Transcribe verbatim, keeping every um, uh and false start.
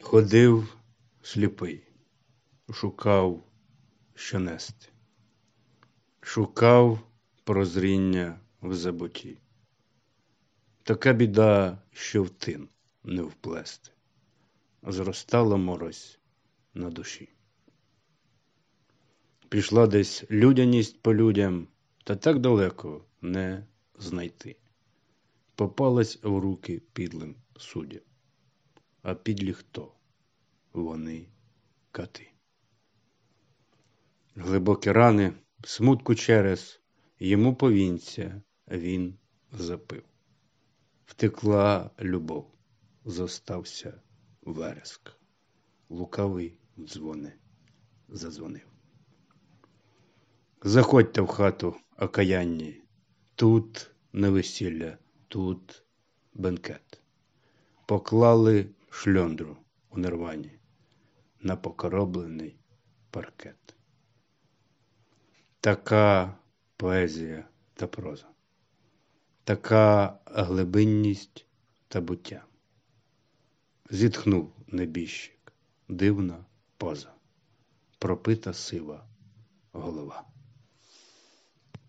Ходив сліпий, шукав, що нести, шукав прозріння в забуті. Така біда, що в тин не вплести, зростала морось на душі. Пішла десь людяність по людям, та так далеко не знайти. Попалась в руки підлим суддям. А підлі хто? Вони кати. Глибокі рани, смутку через, йому повінця він запив. Втекла любов, зостався вереск. Лукавий дзвони задзвонив. Заходьте в хату, окаянні, тут не весілля, тут бенкет. Поклали шльондру у нирвані на покороблений паркет. Така поезія та проза, така глибинність та буття. Зітхнув небіжчик, дивна поза, пропита сива голова.